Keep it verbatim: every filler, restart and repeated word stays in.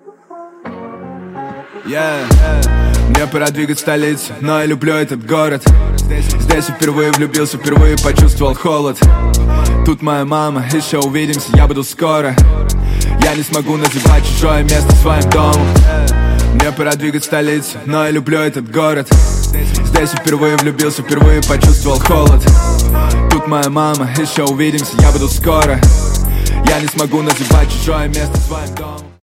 Yeah. Мне пора двигать столицу, но я люблю этот город. Здесь, здесь я впервые влюбился, впервые почувствовал холод. Тут моя мама, еще увидимся, я буду скоро. Я не смогу называть чужое место своим домом. Мне пора двигать столицу, но я люблю этот город. Здесь я впервые влюбился, впервые почувствовал холод. Тут моя мама, еще увидимся, я буду скоро. Я не смогу называть чужое место своим домом.